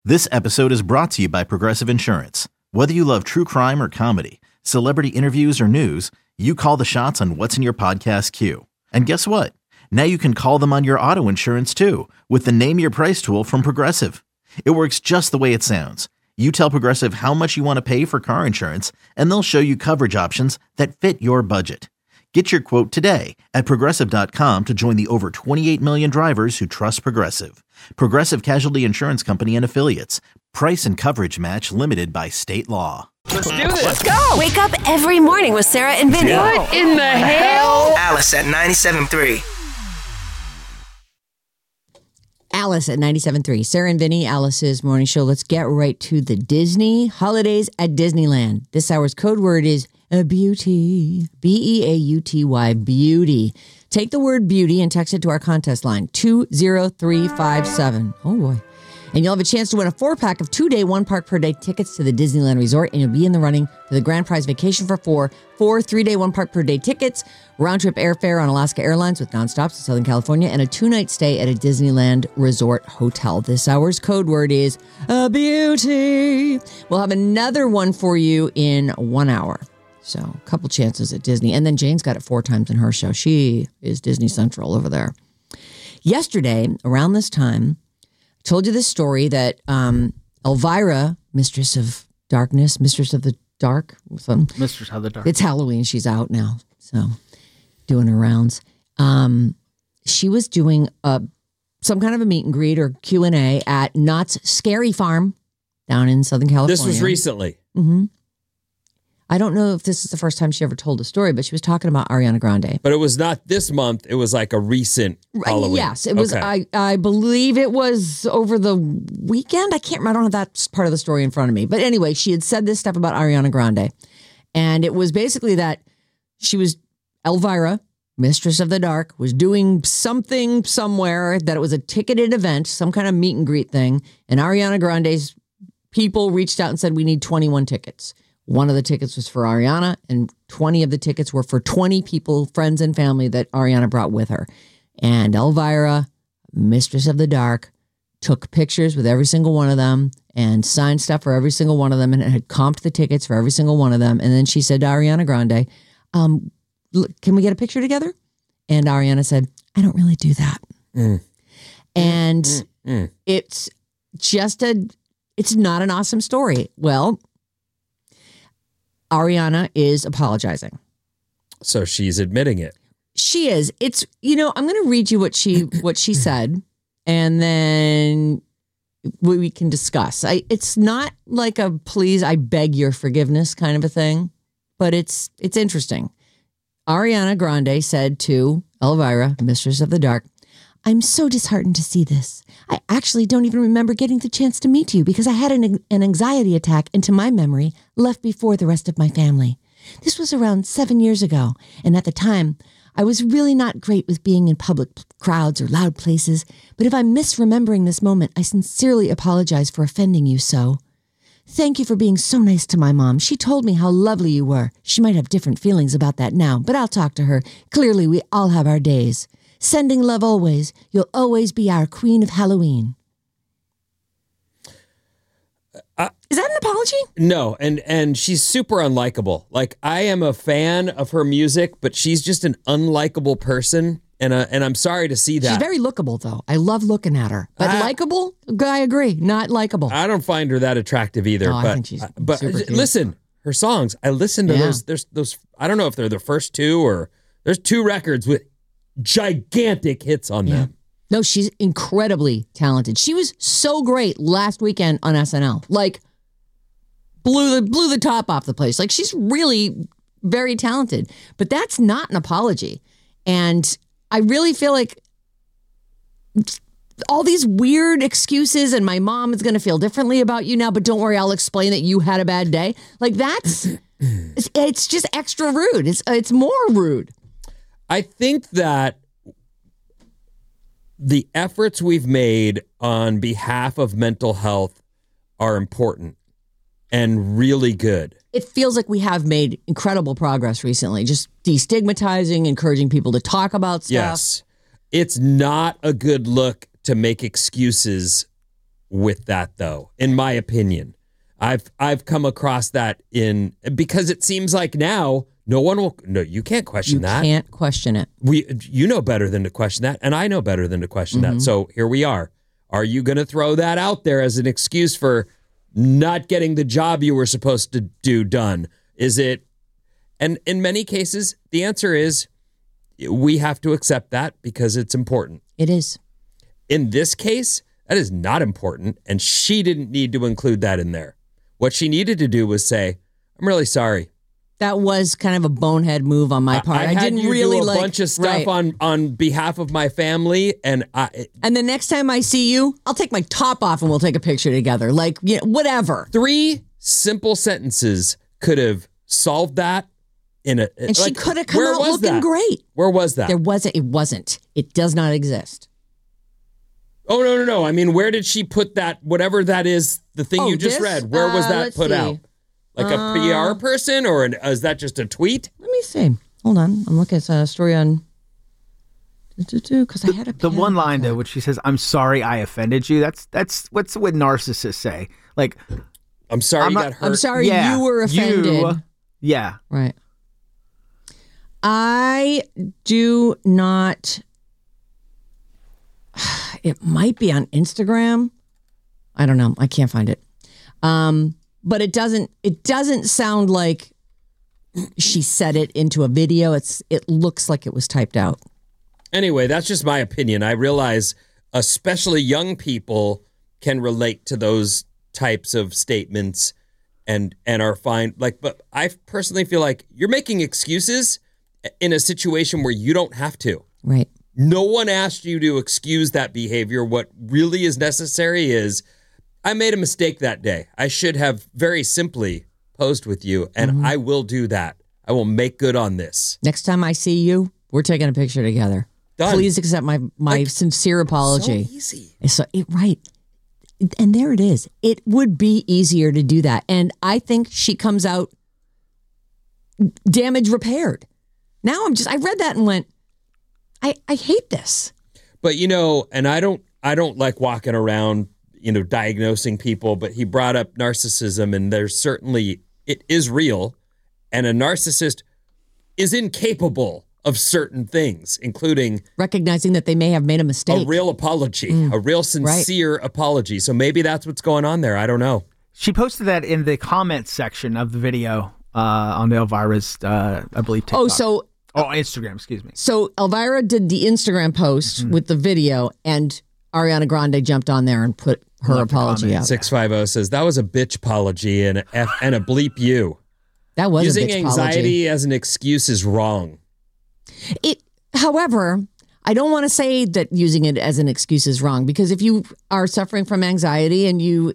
This episode is brought to you by Progressive Insurance. Whether you love true crime or comedy, celebrity interviews or news, you call the shots on what's in your podcast queue. And guess what? Now you can call them on your auto insurance too with the Name Your Price tool from Progressive. It works just the way it sounds. You tell Progressive how much you want to pay for car insurance, and they'll show you coverage options that fit your budget. Get your quote today at Progressive.com to join the over 28 million drivers who trust Progressive. Progressive Casualty Insurance Company and Affiliates. Price and coverage match limited by state law. Let's do this. Let's go. Wake up every morning with Sarah and Vinny. What in the hell? Alice at 97.3. Alice at 97.3. Sarah and Vinny, Alice's morning show. Let's get right to the Disney holidays at Disneyland. This hour's code word is beauty. B-E-A-U-T-Y, beauty. Take the word beauty and text it to our contest line, 20357. Oh, boy. And you'll have a chance to win a 4-pack of 2-day, 1-park per day tickets to the Disneyland Resort, and you'll be in the running for the grand prize vacation for 4 3-day, 1-park per day tickets, round-trip airfare on Alaska Airlines with nonstops to Southern California, and a 2-night stay at a Disneyland Resort hotel. This hour's code word is beauty. We'll have another one for you in 1 hour. So a couple chances at Disney. And then Jane's got it 4 times in her show. She is Disney Central over there. Yesterday, around this time, I told you this story that Elvira, Mistress of Darkness, Mistress of the Dark. Mistress of the Dark. It's Halloween. She's out now. So doing her rounds. She was doing some kind of a meet and greet or Q&A at Knott's Scary Farm down in Southern California. This was recently. Mm-hmm. I don't know if this is the first time she ever told a story, but she was talking about Ariana Grande. But it was not this month. It was like a recent Halloween. Yes, it was. Okay. I believe it was over the weekend. I can't remember. I don't have that part of the story in front of me. But anyway, she had said this stuff about Ariana Grande. And it was basically that she was Elvira, Mistress of the Dark, was doing something somewhere, that it was a ticketed event, some kind of meet and greet thing. And Ariana Grande's people reached out and said, we need 21 tickets. One of the tickets was for Ariana, and 20 of the tickets were for 20 people, friends and family that Ariana brought with her. And Elvira, Mistress of the Dark, took pictures with every single one of them and signed stuff for every single one of them and had comped the tickets for every single one of them. And then she said to Ariana Grande, can we get a picture together? And Ariana said, I don't really do that. And it's just it's not an awesome story. Well, Ariana is apologizing. So she's admitting it. She is. It's, I'm going to read you what she said, and then we can discuss. It's not like a please, I beg your forgiveness kind of a thing, but it's interesting. Ariana Grande said to Elvira, Mistress of the Dark, I'm so disheartened to see this. I actually don't even remember getting the chance to meet you because I had an anxiety attack and, to my memory, left before the rest of my family. This was around 7 years ago, and at the time, I was really not great with being in public crowds or loud places, but if I'm misremembering this moment, I sincerely apologize for offending you so. Thank you for being so nice to my mom. She told me how lovely you were. She might have different feelings about that now, but I'll talk to her. Clearly, we all have our days. Sending love always. You'll always be our queen of Halloween. Is that an apology? No, and she's super unlikable. Like, I am a fan of her music, but she's just an unlikable person, and I'm sorry to see that. She's very lookable, though. I love looking at her. But likable? I agree. Not likable. I don't find her that attractive either. I think she's super cute. Listen, her songs. I listen to those. There's those. I don't know if they're the first 2 or there's 2 records with gigantic hits on them. No, she's incredibly talented. She was so great last weekend on SNL. Like, blew the top off the place. Like, she's really very talented. But that's not an apology. And I really feel like all these weird excuses and my mom is going to feel differently about you now, but don't worry, I'll explain that you had a bad day. Like, that's, it's just extra rude. It's more rude. I think that the efforts we've made on behalf of mental health are important and really good. It feels like we have made incredible progress recently, just destigmatizing, encouraging people to talk about stuff. Yes. It's not a good look to make excuses with that, though, in my opinion. I've come across that because it seems like now you can't question that. You can't question it. You know better than to question that, and I know better than to question that. So here we are. Are you going to throw that out there as an excuse for not getting the job you were supposed to do done? Is it? And in many cases, the answer is we have to accept that because it's important. It is. In this case, that is not important, and she didn't need to include that in there. What she needed to do was say, "I'm really sorry. That was kind of a bonehead move on my part. I didn't you really do a like, bunch of stuff on behalf of my family, and the next time I see you, I'll take my top off and we'll take a picture together. Like, whatever." 3 simple sentences could have solved that. And she could have come out looking great. Where was that? There wasn't. It wasn't. It does not exist. Oh, no. I mean, where did she put that, whatever that is, the thing you just read? Where was that put out? Like a PR person, or is that just a tweet? Let me see. Hold on. I'm looking at a story on... Because I had the one line, though, which she says, "I'm sorry I offended you." That's what narcissists say. Like, I'm sorry you got hurt. I'm sorry you were offended. Yeah. Right. I do not... It might be on Instagram. I don't know. I can't find it. But it doesn't sound like she said it into a video. It looks like it was typed out. Anyway, that's just my opinion. I realize especially young people can relate to those types of statements and are fine. But I personally feel like you're making excuses in a situation where you don't have to. Right. No one asked you to excuse that behavior. What really is necessary is, I made a mistake that day. I should have very simply posed with you, and I will do that. I will make good on this. Next time I see you, we're taking a picture together. Done. Please accept my sincere apology. So easy. Right. And there it is. It would be easier to do that. And I think she comes out damage repaired. Now I read that and went, I hate this. But, and I don't like walking around, diagnosing people, but he brought up narcissism, and it is real, and a narcissist is incapable of certain things, including recognizing that they may have made a mistake. A real apology, a real sincere apology. So maybe that's what's going on there. I don't know. She posted that in the comments section of the video on Elvira's, I believe, TikTok. Instagram, excuse me. So Elvira did the Instagram post with the video, and Ariana Grande jumped on there and put her apology out. 650 says, that was a bitch apology and a bleep you. That was Using a bitch anxiety apology. as an excuse is wrong. However, I don't want to say that using it as an excuse is wrong, because if you are suffering from anxiety and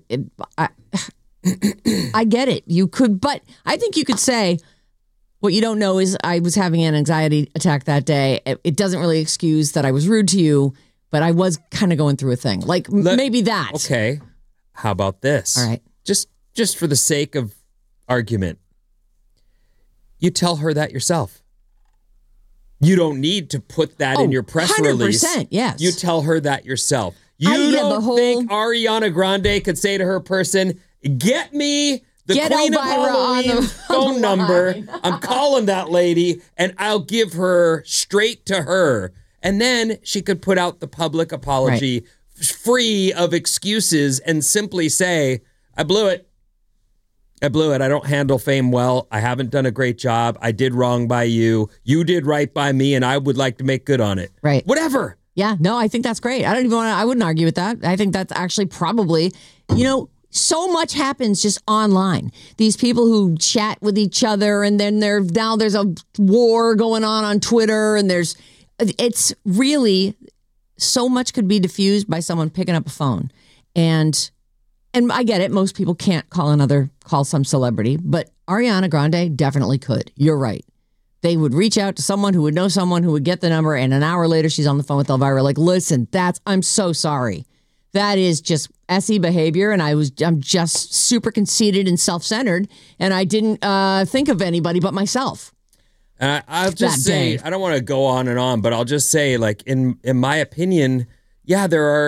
I get it. You could, but I think you could say, what you don't know is I was having an anxiety attack that day. It doesn't really excuse that I was rude to you, but I was kind of going through a thing. Maybe that. Okay. How about this? All right. Just for the sake of argument, you tell her that yourself. You don't need to put that in your press 100%, release. yes. You tell her that yourself. You don't think Ariana Grande could say to her person, get me the Queen of Halloween phone number. I'm calling that lady, and I'll give her straight to her. And then she could put out the public apology free of excuses and simply say, I blew it. I don't handle fame well. I haven't done a great job. I did wrong by you. You did right by me, and I would like to make good on it. Right. Whatever. Yeah, no, I think that's great. I wouldn't argue with that. I think that's actually probably, so much happens just online. These people who chat with each other, and then there's a war going on Twitter, and it's really, so much could be diffused by someone picking up a phone. And I get it. Most people can't call some celebrity, but Ariana Grande definitely could. You're right. They would reach out to someone who would know someone who would get the number, and an hour later she's on the phone with Elvira. Like, listen, I'm so sorry. That is just SE behavior, and I'm just super conceited and self-centered, and I didn't think of anybody but myself. And I'll just say, I don't want to go on and on, but I'll just say, in my opinion, yeah, there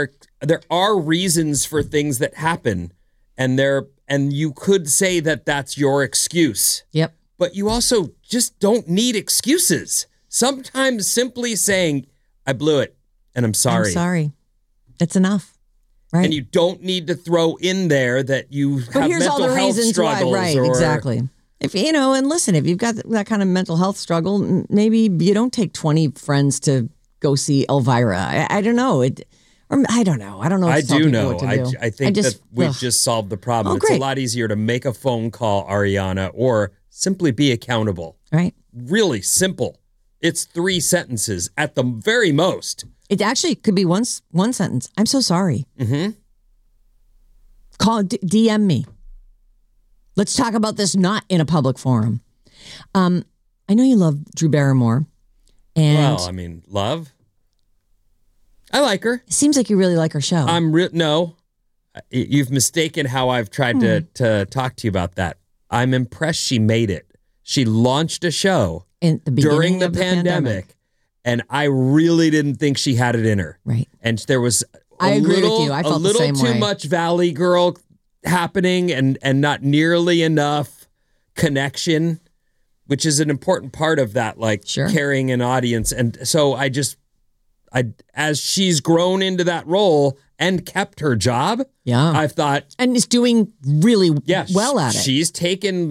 there are reasons for things that happen, and you could say that that's your excuse. Yep. But you also just don't need excuses. Sometimes simply saying, I blew it and I'm sorry. I'm sorry. It's enough. Right. And you don't need to throw in there that you have here's mental all the health reasons struggles. why. Right, exactly. If and listen, if you've got that kind of mental health struggle, maybe you don't take 20 friends to go see Elvira. I don't know. I don't know. I don't know. I do know. What to do. I think that we've just solved the problem. It's a lot easier to make a phone call, Ariana, or simply be accountable. Right. Really simple. It's 3 sentences at the very most. It actually could be one sentence. I'm so sorry. Mm-hmm. Call, DM me. Let's talk about this not in a public forum. I know you love Drew Barrymore. And love? I like her. It seems like you really like her show. No. You've mistaken how I've tried to talk to you about that. I'm impressed she made it. She launched a show during the pandemic. And I really didn't think she had it in her. Right. And there was I agree with you. I felt a little too much Valley Girl happening and not nearly enough connection, which is an important part of that, carrying an audience. And so as she's grown into that role and kept her job, I've thought. And is doing really well at it. She's taken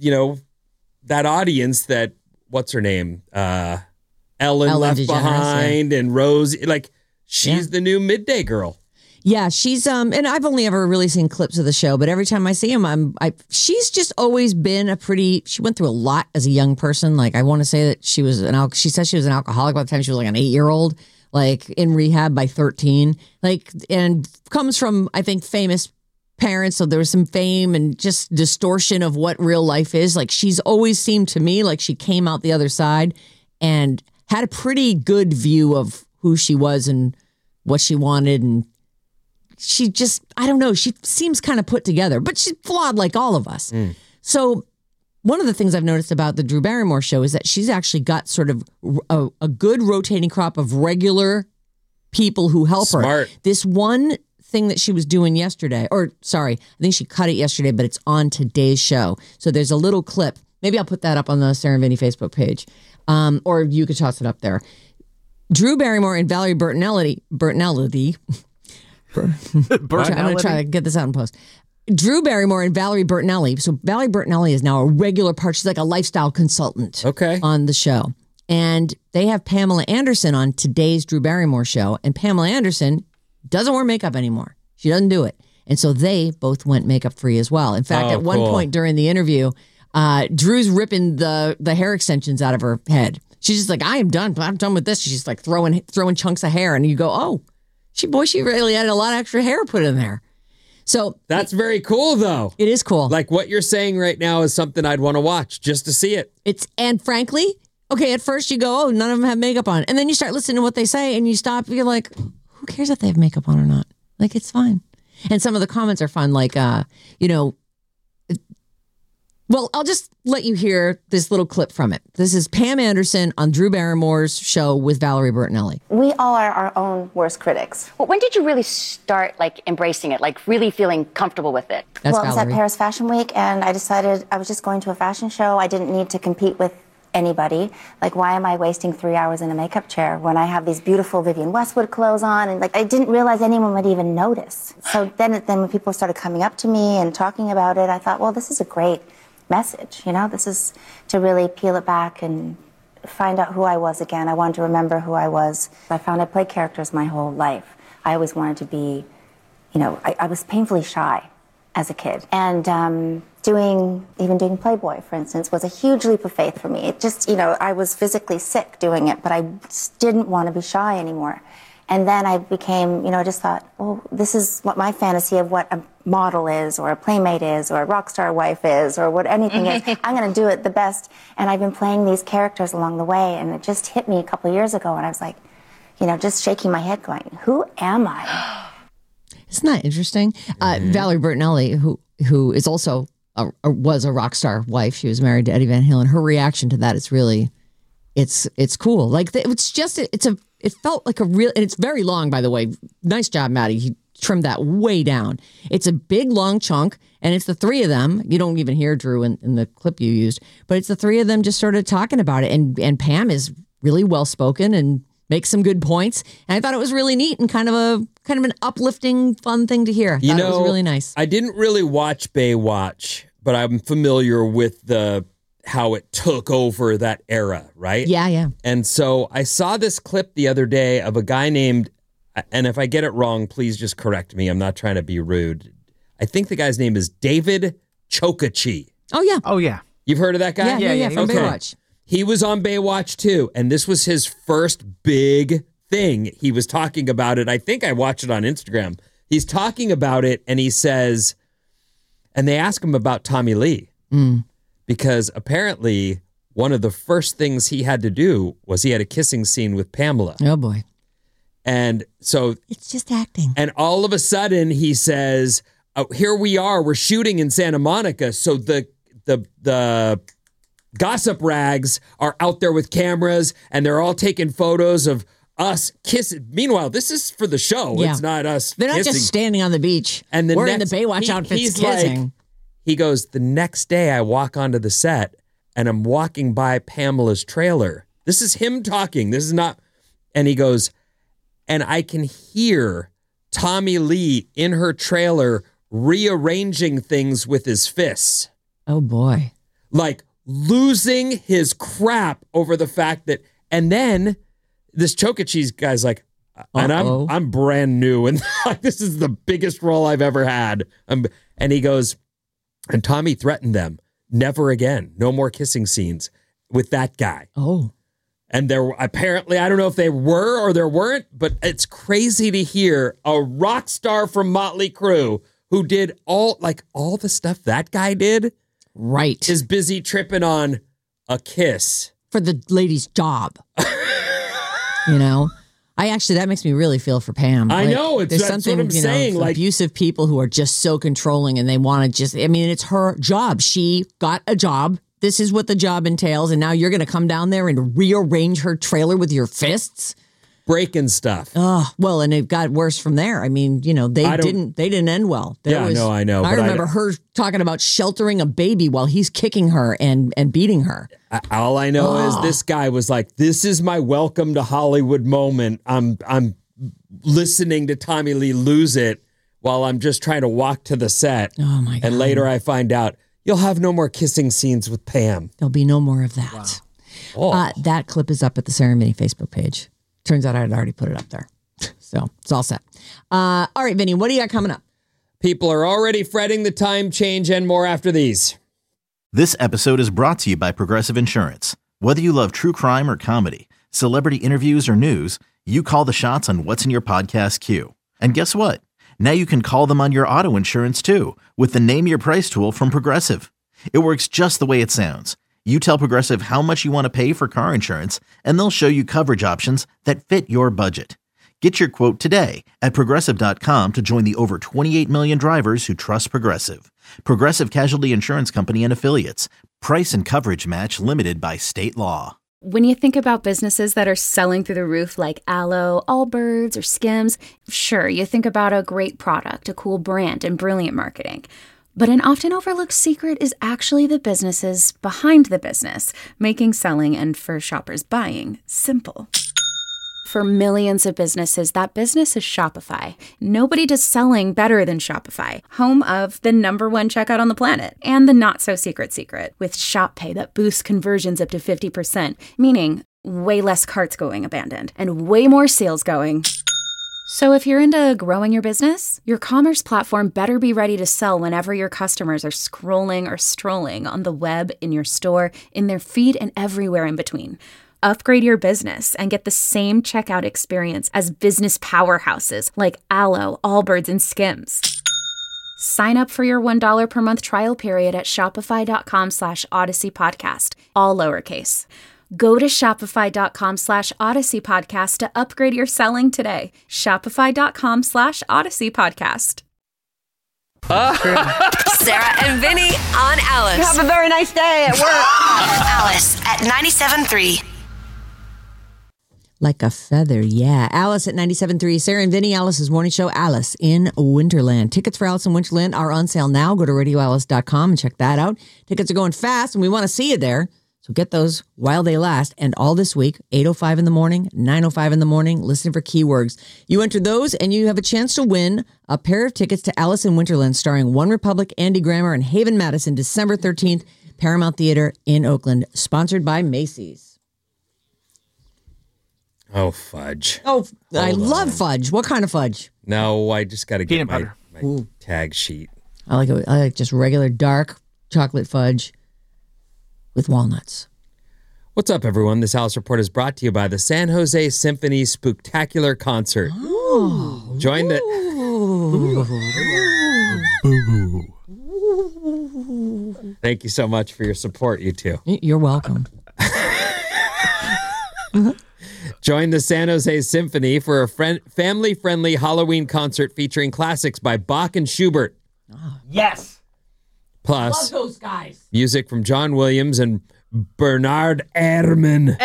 that audience that, what's her name? Ellen Left Behind and Rose, she's the new Midday Girl. Yeah, she's and I've only ever really seen clips of the show, but every time I see him, she's just always been she went through a lot as a young person. I want to say that she said she was an alcoholic by the time she was an 8-year-old, in rehab by 13, and comes from, I think, famous parents. So there was some fame and just distortion of what real life is. She's always seemed to me like she came out the other side and had a pretty good view of who she was and what she wanted. And she just, I don't know, she seems kind of put together, but she's flawed like all of us. So one of the things I've noticed about the Drew Barrymore show is that she's actually got sort of a good rotating crop of regular people who help her. This one thing that she was doing yesterday, I think she cut it yesterday, but it's on today's show. So there's a little clip. Maybe I'll put that up on the Sarah and Vinny Facebook page. Or you could toss it up there. Drew Barrymore and Valerie Bertinelli. I'm going to try to get this out in post. Drew Barrymore and Valerie Bertinelli. So Valerie Bertinelli is now a regular part. She's like a lifestyle consultant on the show. And they have Pamela Anderson on today's Drew Barrymore show. And Pamela Anderson doesn't wear makeup anymore. She doesn't do it. And so they both went makeup free as well. In fact, at one point during the interview, Drew's ripping the hair extensions out of her head. She's just like, I am done. I'm done with this. She's like throwing chunks of hair. And you go, oh, she really had a lot of extra hair put in there. So that's very cool, though. It is cool. What you're saying right now is something I'd want to watch just to see it. And frankly, okay, at first you go, oh, none of them have makeup on. And then you start listening to what they say and you stop. You're like, who cares if they have makeup on or not? It's fine. And some of the comments are fun. Well, I'll just let you hear this little clip from it. This is Pam Anderson on Drew Barrymore's show with Valerie Bertinelli. We all are our own worst critics. Well, when did you really start embracing it, really feeling comfortable with it? That's I was at Paris Fashion Week and I decided I was just going to a fashion show. I didn't need to compete with anybody. Why am I wasting 3 hours in a makeup chair when I have these beautiful Vivienne Westwood clothes on? And I didn't realize anyone would even notice. So then when people started coming up to me and talking about it, I thought, well, this is a great message. This is to really peel it back and find out who I was again. I wanted to remember who I was. I found I played characters my whole life. I always wanted to be, I was painfully shy as a kid. And doing Playboy, for instance, was a huge leap of faith for me. It just, I was physically sick doing it, but I just didn't want to be shy anymore. And then I became, I just thought, well, this is what my fantasy of what a model is, or a playmate is, or a rock star wife is, or what anything is. I'm going to do it the best. And I've been playing these characters along the way, and it just hit me a couple of years ago, and I was like, just shaking my head going, who am I? Isn't that interesting? Valerie Bertinelli, who is also was a rock star wife. She was married to Eddie Van Halen. Her reaction to that is really, it's cool. It's it felt like and it's very long, by the way. Nice job, Maddie. He trimmed that way down. It's a big, long chunk, and it's the three of them. You don't even hear Drew in the clip you used, but it's the three of them just sort of talking about it. And Pam is really well-spoken and makes some good points. And I thought it was really neat and kind of an uplifting, fun thing to hear. I thought it was really nice. I didn't really watch Baywatch, but I'm familiar with how it took over that era, right? Yeah. And so I saw this clip the other day of a guy named, and if I get it wrong, please just correct me. I'm not trying to be rude. I think the guy's name is David Chokachi. Oh, yeah. You've heard of that guy? Yeah, from Baywatch. He was on Baywatch too, and this was his first big thing. He was talking about it. I think I watched it on Instagram. He's talking about it, and he says, and they ask him about Tommy Lee, because apparently one of the first things he had to do was he had a kissing scene with Pamela. Oh, boy. And so it's just acting. And all of a sudden he says, here we are, we're shooting in Santa Monica. So the gossip rags are out there with cameras and they're all taking photos of us kissing. Meanwhile, this is for the show. Yeah. It's not us. They're not kissing. just standing on the beach. And we're in the Baywatch outfits kissing. He goes, the next day I walk onto the set and I'm walking by Pamela's trailer. This is him talking. This is not. And he goes, and I can hear Tommy Lee in her trailer rearranging things with his fists. Oh, boy. Like losing his crap over the fact that, and then this Chokachi guy's like, and I'm brand new and like, this is the biggest role I've ever had. And he goes, and Tommy threatened them, never again, no more kissing scenes with that guy. Oh. And there apparently, I don't know if they were or there weren't, but it's crazy to hear a rock star from Motley Crue who did all the stuff that guy did. Right. Is busy tripping on a kiss. For the lady's job. You know? That makes me really feel for Pam. I know. That's something, what I'm saying. Like abusive people who are just so controlling and they want to it's her job. She got a job. This is what the job entails. And now you're going to come down there and rearrange her trailer with your fists? Breaking stuff. Oh, well, and it got worse from there. I mean, they didn't end well. I know. I remember her talking about sheltering a baby while he's kicking her and beating her. All I know is this guy was like, this is my welcome to Hollywood moment. I'm listening to Tommy Lee lose it while I'm just trying to walk to the set. Oh, my God. And later I find out, you'll have no more kissing scenes with Pam. There'll be no more of that. Wow. That clip is up at the Sarah and Vinny Facebook page. Turns out I had already put it up there. So it's all set. All right, Vinny, what do you got coming up? People are already fretting the time change and more after these. This episode is brought to you by Progressive Insurance. Whether you love true crime or comedy, celebrity interviews or news, you call the shots on what's in your podcast queue. And guess what? Now you can call them on your auto insurance too with the Name Your Price tool from Progressive. It works just the way it sounds. You tell Progressive how much you want to pay for car insurance, and they'll show you coverage options that fit your budget. Get your quote today at Progressive.com to join the over 28 million drivers who trust Progressive. Progressive Casualty Insurance Company and Affiliates. Price and coverage match limited by state law. When you think about businesses that are selling through the roof like Aloe, Allbirds, or Skims, sure, you think about a great product, a cool brand, and brilliant marketing. But an often overlooked secret is actually the businesses behind the business, making selling and for shoppers buying simple. For millions of businesses, that business is Shopify. Nobody does selling better than Shopify, home of the #1 checkout on the planet and the not-so-secret secret with Shop Pay that boosts conversions up to 50%, meaning way less carts going abandoned and way more sales going. So if you're into growing your business, your commerce platform better be ready to sell whenever your customers are scrolling or strolling on the web, in your store, in their feed, and everywhere in between. Upgrade your business and get the same checkout experience as business powerhouses like Aloe, Allbirds, and Skims. Sign up for your $1 per month trial period at shopify.com/Odyssey Podcast, all lowercase. Go to shopify.com/Odyssey Podcast to upgrade your selling today. Shopify.com/Odyssey Podcast. Sarah and Vinny on Alice. You have a very nice day at work. Alice at 97.3. Like a feather, yeah. Alice at 97.3. Sarah and Vinny, Alice's morning show, Alice in Winterland. Tickets for Alice in Winterland are on sale now. Go to radioalice.com and check that out. Tickets are going fast, and we want to see you there. So get those while they last. And all this week, 8:05 in the morning, 9:05 in the morning, listen for keywords. You enter those, and you have a chance to win a pair of tickets to Alice in Winterland, starring One Republic, Andy Grammer, and Haven Madison, December 13th, Paramount Theater in Oakland. Sponsored by Macy's. Oh, fudge. Oh, I love fudge. What kind of fudge? No, I just got to get my Ooh. tag sheet. I like just regular dark chocolate fudge with walnuts. What's up, everyone? This Alice Report is brought to you by the San Jose Symphony Spooktacular Concert. Oh. Join the... Thank you so much for your support, you two. You're welcome. Join the San Jose Symphony for a family-friendly Halloween concert featuring classics by Bach and Schubert. Oh. Yes. Plus, love those guys. Music from John Williams and Bernard Herrmann.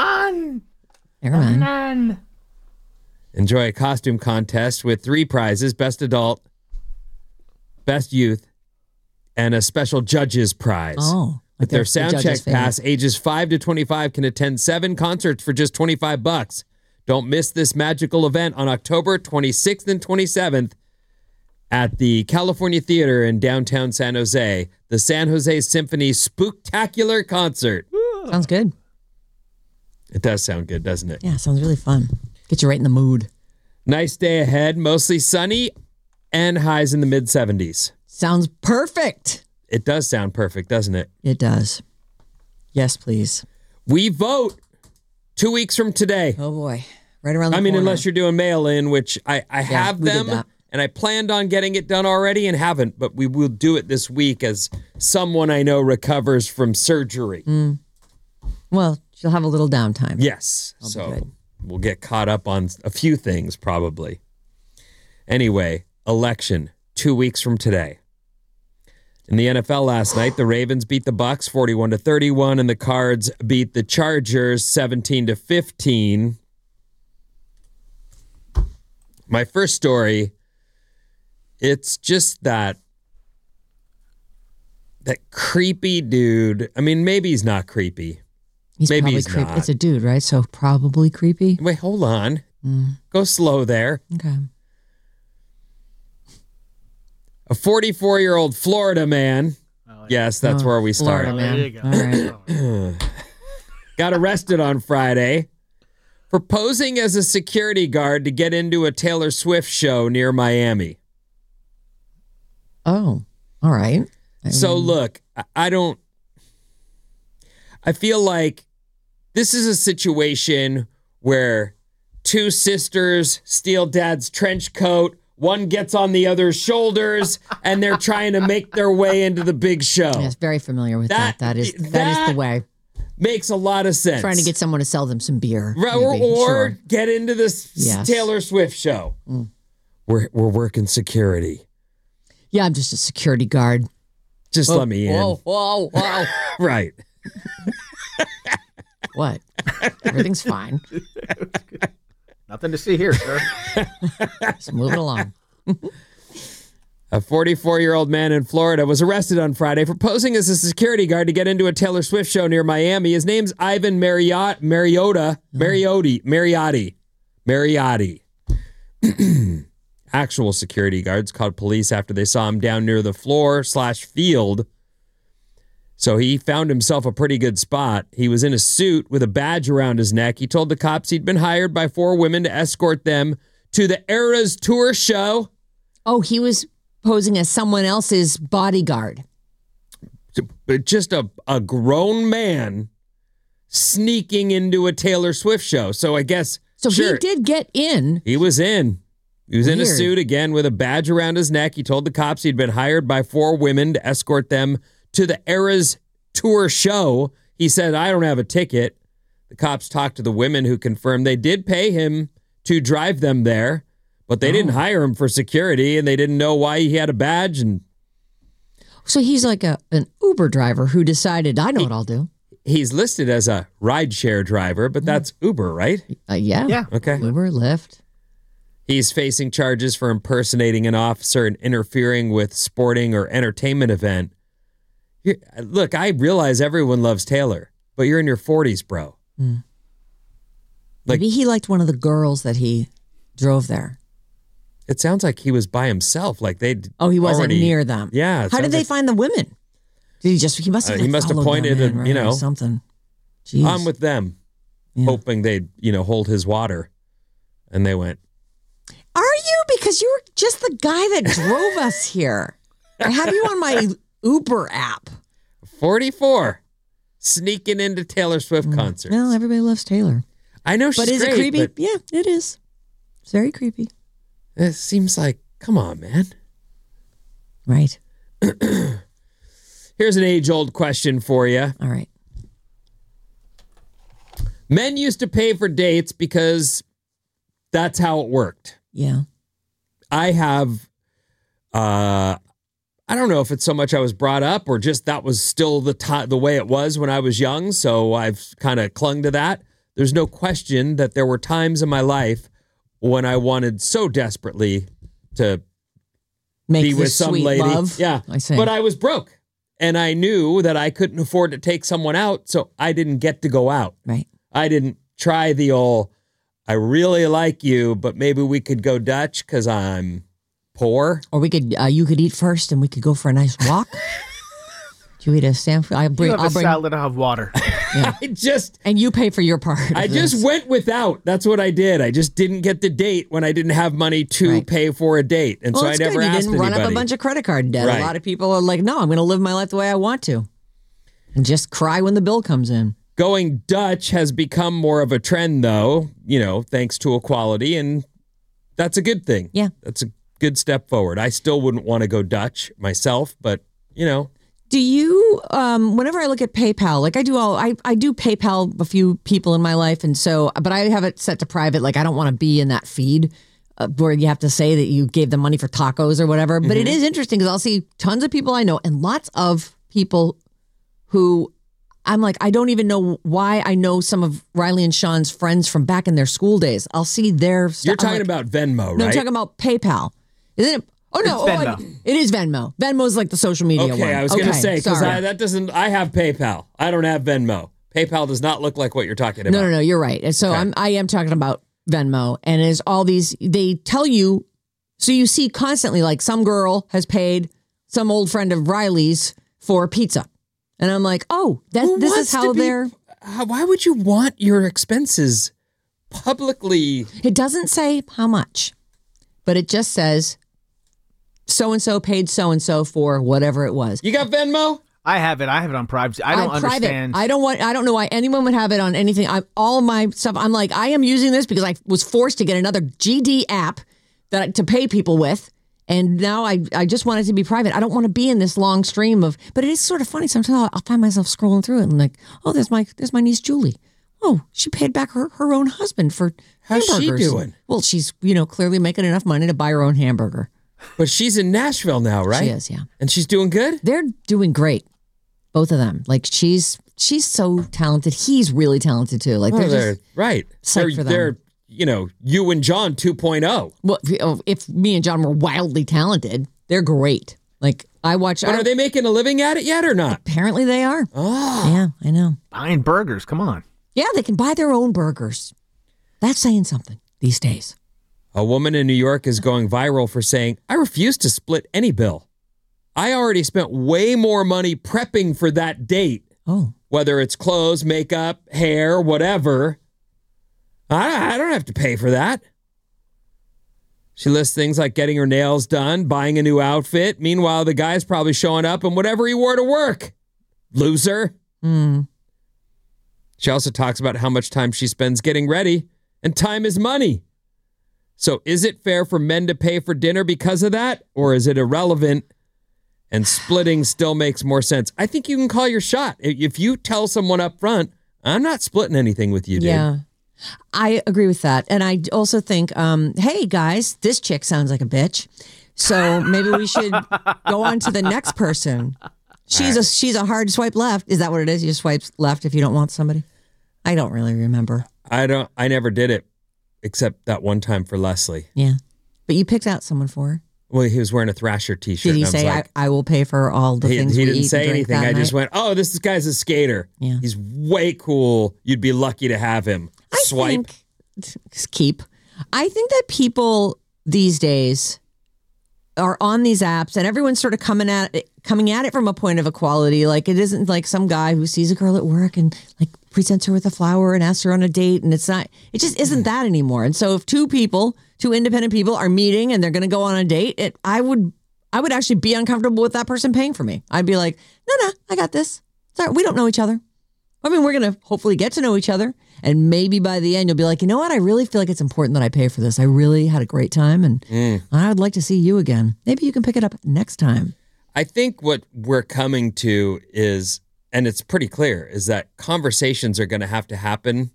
Herrmann. Enjoy a costume contest with 3 prizes: Best Adult, Best Youth, and a special judges prize. Oh. With their Soundcheck Pass, ages 5 to 25 can attend 7 concerts for just $25. Don't miss this magical event on October 26th and 27th at the California Theater in downtown San Jose. The San Jose Symphony Spooktacular Concert. Sounds good. It does sound good, doesn't it? Yeah, sounds really fun. Get you right in the mood. Nice day ahead, mostly sunny and highs in the mid-70s. Sounds perfect. It does sound perfect, doesn't it? It does. Yes, please. We vote 2 weeks from today. Oh, boy. Right around the corner. Unless you're doing mail-in, which I have them, and I planned on getting it done already and haven't, but we will do it this week as someone I know recovers from surgery. Well, she'll have a little downtime. Yes. So we'll get caught up on a few things, probably. Anyway, election 2 weeks from today. In the NFL last night, the Ravens beat the Bucs 41-31, and the Cards beat the Chargers 17-15. My first story, it's just that creepy dude. I mean, maybe he's not creepy. Maybe he's creepy. not. It's a dude, right? So probably creepy. Wait, hold on. Go slow there. Okay. A 44-year-old Florida man. Yes, that's where we start. Florida man. There you go. All right. Got arrested on Friday for posing as a security guard to get into a Taylor Swift show near Miami. Oh, all right. So look, I feel like this is a situation where 2 sisters steal dad's trench coat. One gets on the other's shoulders, and they're trying to make their way into the big show. Yes, very familiar with that. That is the way. Makes a lot of sense. Trying to get someone to sell them some beer. Or get into this Taylor Swift show. We're working security. Yeah, I'm just a security guard. Just let me in. Whoa. Right. What? Everything's fine. Nothing to see here, sir. Just moving along. A 44-year-old man in Florida was arrested on Friday for posing as a security guard to get into a Taylor Swift show near Miami. His name's Ivan Mariotti. Actual security guards called police after they saw him down near the floor/field. So he found himself a pretty good spot. He was in a suit with a badge around his neck. He told the cops he'd been hired by 4 women to escort them to the Eras Tour show. Oh, he was posing as someone else's bodyguard. Just a grown man sneaking into a Taylor Swift show. So I guess... So he did get in. He was in. He was in a suit again with a badge around his neck. He told the cops he'd been hired by 4 women to escort them to the Eras Tour show. He said, I don't have a ticket. The cops talked to the women who confirmed they did pay him to drive them there, but they didn't hire him for security, and they didn't know why he had a badge. And so he's like an Uber driver who decided, I know what I'll do. He's listed as a rideshare driver, but that's Uber, right? Yeah. Okay. Uber, Lyft. He's facing charges for impersonating an officer and interfering with sporting or entertainment event. Look, I realize everyone loves Taylor, but you're in your 40s, bro. Maybe he liked one of the girls that he drove there. It sounds like he was by himself. Like he wasn't near them. Yeah. How did they find the women? Did he must have pointed them in, at, something. Jeez. I'm with them, hoping they'd, hold his water. And they went. Are you? Because you were just the guy that drove us here. I have you on my Uber app. 44. Sneaking into Taylor Swift concerts. Well, everybody loves Taylor. I know she's great. But is it creepy? Yeah, it is. It's very creepy. It seems like, come on, man. Right. Here's an age-old question for you. All right. Men used to pay for dates because that's how it worked. Yeah. I have, I don't know if it's so much I was brought up or just that was still the way it was when I was young. So I've kind of clung to that. There's no question that there were times in my life when I wanted so desperately to be with some lady. Love. Yeah. I see. But I was broke and I knew that I couldn't afford to take someone out. So I didn't get to go out. Right. I didn't try the old, I really like you, but maybe we could go Dutch because I'm poor. Or we could, you could eat first and we could go for a nice walk. Do you eat a sandwich? I'll bring salad, I'll have water. Yeah. And you pay for your part. I just went without. That's what I did. I just didn't get the date when I didn't have money to pay for a date. And so I never asked anybody. You didn't run up a bunch of credit card debt. Right. A lot of people are like, no, I'm going to live my life the way I want to. And just cry when the bill comes in. Going Dutch has become more of a trend, though, thanks to equality. And that's a good thing. Yeah. That's a good step forward. I still wouldn't want to go Dutch myself, but, Do you, whenever I look at PayPal, like I do PayPal a few people in my life. And so, but I have it set to private. Like I don't want to be in that feed where you have to say that you gave them money for tacos or whatever. But it is interesting because I'll see tons of people I know and lots of people who I'm like, I don't even know why I know some of Riley and Sean's friends from back in their school days. I'll see their stuff. You're talking about Venmo, right? No, I'm talking about PayPal. Isn't it? Oh, no. It is Venmo. Venmo's like the social media one. Okay, I was going to say, because I have PayPal. I don't have Venmo. PayPal does not look like what you're talking about. No, you're right. And so I am talking about Venmo. And it's all these, they tell you, so you see constantly like some girl has paid some old friend of Riley's for pizza. And I'm like, oh, this is how they're... Why would you want your expenses publicly? It doesn't say how much, but it just says so-and-so paid so-and-so for whatever it was. You got Venmo? I have it. I have it on private. I don't understand. I don't know why anyone would have it on anything. All my stuff, I'm like, I am using this because I was forced to get another GD app to pay people with. And now I just want it to be private. I don't want to be in this long stream of, but it is sort of funny. Sometimes I'll find myself scrolling through it and like, oh, there's my niece Julie. Oh, she paid back her own husband for How's hamburgers. She doing? Well, she's, clearly making enough money to buy her own hamburger. But she's in Nashville now, right? She is, yeah. And she's doing good? They're doing great. Both of them. Like she's so talented. He's really talented too. Like they're right. They're you and John 2.0. Well, if me and John were wildly talented, they're great. Like I watch. But are they making a living at it yet or not? Apparently they are. Oh. Yeah, I know. Buying burgers. Come on. Yeah, they can buy their own burgers. That's saying something these days. A woman in New York is going viral for saying, I refuse to split any bill. I already spent way more money prepping for that date. Oh. Whether it's clothes, makeup, hair, whatever. I don't have to pay for that. She lists things like getting her nails done, buying a new outfit. Meanwhile, the guy's probably showing up in whatever he wore to work. Loser. She also talks about how much time she spends getting ready, and time is money. So is it fair for men to pay for dinner because of that? Or is it irrelevant and splitting still makes more sense? I think you can call your shot. If you tell someone up front, I'm not splitting anything with you, dude. Yeah. I agree with that. And I also think, hey, guys, this chick sounds like a bitch. So maybe we should go on to the next person. She's a hard swipe left. Is that what it is? You swipe left if you don't want somebody? I don't really remember. I never did it except that one time for Leslie. Yeah. But you picked out someone for her. Well, he was wearing a Thrasher t-shirt. Did he say, like, I will pay for all the things we eat? He didn't say anything. I just went, oh, this guy's a skater. Yeah. He's way cool. You'd be lucky to have him. Swipe. Keep. I think that people these days are on these apps and everyone's sort of coming at it from a point of equality. Like, it isn't like some guy who sees a girl at work and like presents her with a flower and asks her on a date, and it just isn't that anymore. And so if two independent people are meeting and they're going to go on a date, I would actually be uncomfortable with that person paying for me. I'd be like, no, I got this. Sorry, we don't know each other. I mean, we're going to hopefully get to know each other. And maybe by the end, you'll be like, you know what? I really feel like it's important that I pay for this. I really had a great time and I would like to see you again. Maybe you can pick it up next time. I think what we're coming to is, and it's pretty clear, is that conversations are going to have to happen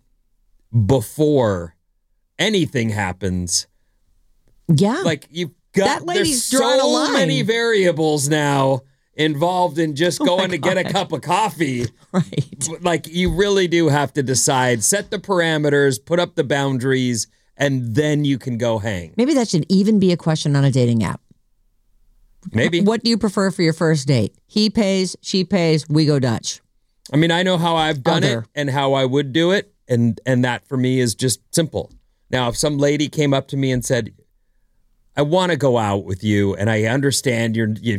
before anything happens. Yeah. Like, you've got, there's so many variables now involved in just going to get a cup of coffee. Right. Like, you really do have to decide, set the parameters, put up the boundaries, and then you can go hang. Maybe that should even be a question on a dating app. Maybe. What do you prefer for your first date? He pays, she pays, we go Dutch. I mean, I know how I've done it and how I would do it, and that for me is just simple. Now, if some lady came up to me and said, I want to go out with you, and I understand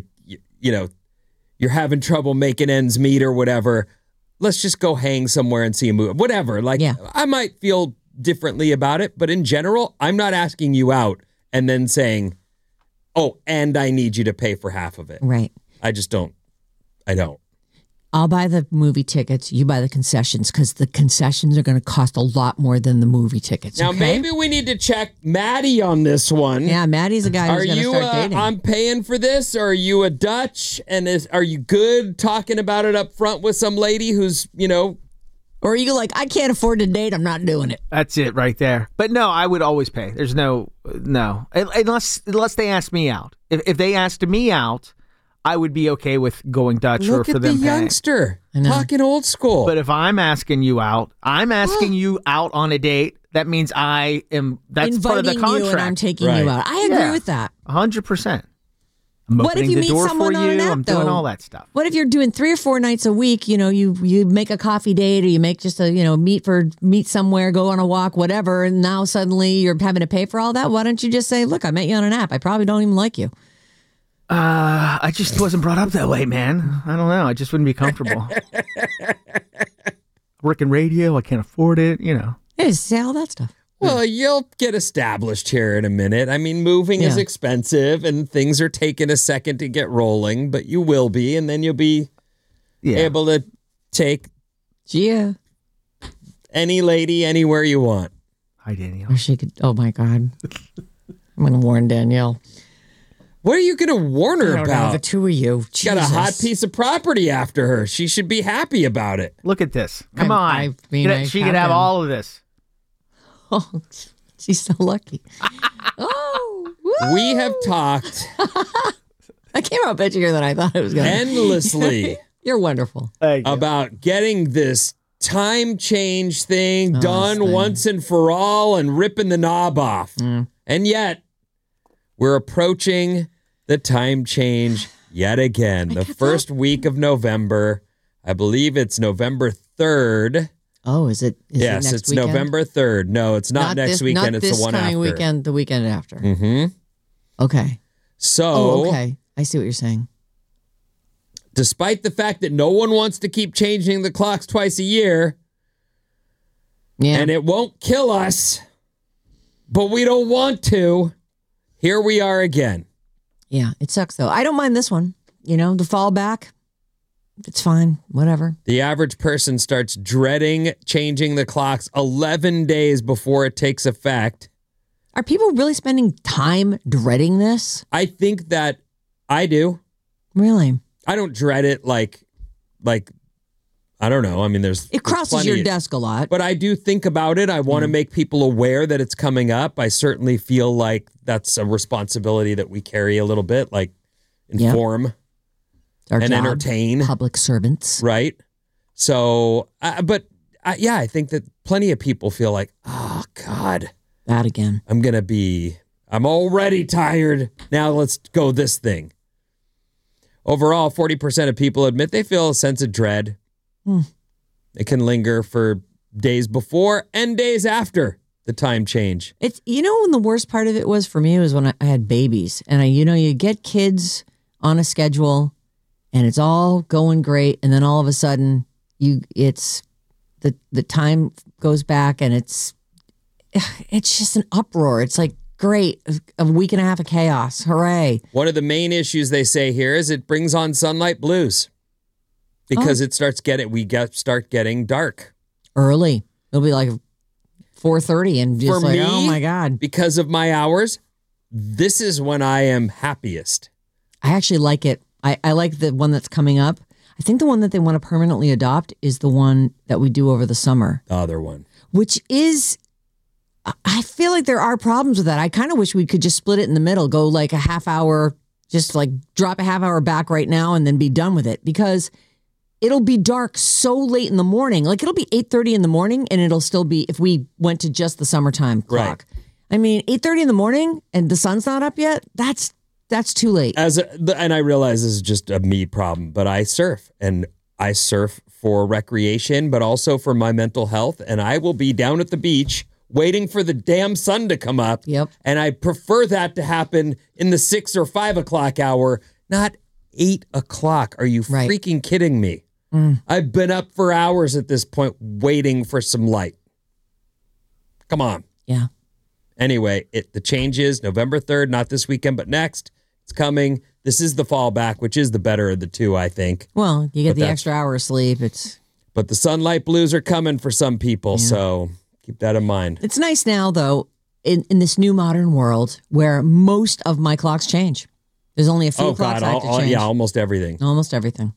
you're having trouble making ends meet or whatever, let's just go hang somewhere and see a movie. Whatever. Like, I might feel differently about it, but in general, I'm not asking you out and then saying, oh, and I need you to pay for half of it. Right. I just don't. I don't. I'll buy the movie tickets. You buy the concessions because the concessions are going to cost a lot more than the movie tickets. Now, okay? maybe we need to check Maddie on this one. Yeah, Maddie's a guy who's going to start dating. I'm paying for this, or are you a Dutch? And are you good talking about it up front with some lady who's, Or are you like, I can't afford to date, I'm not doing it. That's it right there. But no, I would always pay. There's no. Unless they ask me out. If they asked me out, I would be okay with going Dutch or for them paying. Look at the youngster, talking old school. But if I'm asking you out, you out on a date. That means that's inviting part of the contract. You and I'm taking you out. I agree with that. 100%. I'm what if you the meet door someone for on an you. app, I'm doing all that stuff. What if you're doing 3 or 4 nights a week? You make a coffee date, or you make just a meet somewhere, go on a walk, whatever. And now suddenly you're having to pay for all that. Why don't you just say, look, I met you on an app. I probably don't even like you. I just wasn't brought up that way, man. I don't know. I just wouldn't be comfortable. Work in radio, I can't afford it. Yeah, say all that stuff. Well, you'll get established here in a minute. I mean, moving is expensive and things are taking a second to get rolling, but you will be, and then you'll be able to take any lady anywhere you want. Hi, Danielle. Or she could, oh my God. I'm going to warn Danielle. What are you going to warn her about? The two of you. She got a hot piece of property after her. She should be happy about it. Look at this. Come on. She could have all of this. Oh, she's so lucky. We have talked. I came out bitchier than I thought it was going to. Endlessly. You're wonderful. About getting this time change thing done once and for all and ripping the knob off. And yet, we're approaching the time change yet again. The first week of November. I believe it's November 3rd. Oh, is it? Yes, it next it's weekend? November 3rd. No, it's not next weekend. It's the one after. Not this coming weekend, the weekend after. Mm-hmm. Okay. So. Okay. I see what you're saying. Despite the fact that no one wants to keep changing the clocks twice a year. Yeah. And it won't kill us. But we don't want to. Here we are again. Yeah, it sucks though. I don't mind this one. The fallback. It's fine. Whatever. The average person starts dreading changing the clocks 11 days before it takes effect. Are people really spending time dreading this? I think that I do. Really? I don't dread it like I don't know. I mean, it crosses your desk a lot. But I do think about it. I want to make people aware that it's coming up. I certainly feel like that's a responsibility that we carry a little bit, like inform. Our and job, entertain. Public servants. Right. So, I think that plenty of people feel like, oh, God. That again. I'm already tired. Now let's go this thing. Overall, 40% of people admit they feel a sense of dread. It can linger for days before and days after the time change. It's, when the worst part of it was for me was when I had babies. And you get kids on a schedule and it's all going great. And then all of a sudden the time goes back and it's just an uproar. It's like, great, a week and a half of chaos. Hooray. One of the main issues they say here is it brings on sunlight blues because it start getting dark. Early. It'll be like 4:30 and just For me, oh my God. Because of my hours, this is when I am happiest. I actually like it. I like the one that's coming up. I think the one that they want to permanently adopt is the one that we do over the summer. The other one. Which is, I feel like there are problems with that. I kind of wish we could just split it in the middle, go like a half hour, just like drop a half hour back right now and then be done with it, because it'll be dark so late in the morning. Like it'll be 8:30 in the morning and it'll still be, if we went to just the summertime clock. Right. I mean, 8:30 in the morning and the sun's not up yet. That's too late. And I realize this is just a me problem, but I surf for recreation, but also for my mental health. And I will be down at the beach waiting for the damn sun to come up. Yep. And I prefer that to happen in the 6 or 5 o'clock hour, not 8 o'clock. Are you freaking kidding me? I've been up for hours at this point waiting for some light. Come on. Yeah. Anyway, the change is November 3rd, not this weekend, but next. It's coming. This is the fallback, which is the better of the two, I think. Well, you get the extra hour of sleep. But the sunlight blues are coming for some people, so keep that in mind. It's nice now, though, in this new modern world where most of my clocks change. There's only a few clocks I have to change. Yeah, almost everything. Almost everything.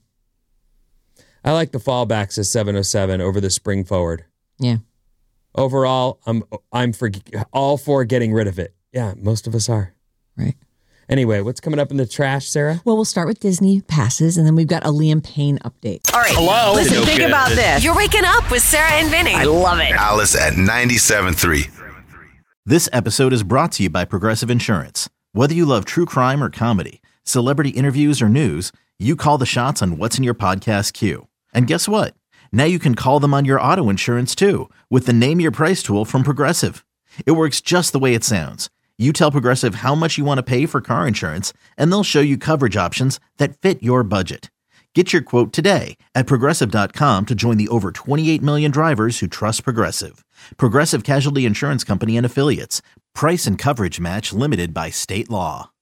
I like the fallbacks as 7:07 over the spring forward. Yeah. Overall, I'm all for getting rid of it. Yeah, most of us are. Right. Anyway, what's coming up in the trash, Sarah? Well, we'll start with Disney passes, and then we've got a Liam Payne update. All right. Hello. Listen, think about this. You're waking up with Sarah and Vinny. I love it. Alice at 97.3. This episode is brought to you by Progressive Insurance. Whether you love true crime or comedy, celebrity interviews or news, you call the shots on what's in your podcast queue. And guess what? Now you can call them on your auto insurance too with the Name Your Price tool from Progressive. It works just the way it sounds. You tell Progressive how much you want to pay for car insurance, and they'll show you coverage options that fit your budget. Get your quote today at Progressive.com to join the over 28 million drivers who trust Progressive. Progressive Casualty Insurance Company and Affiliates. Price and coverage match limited by state law.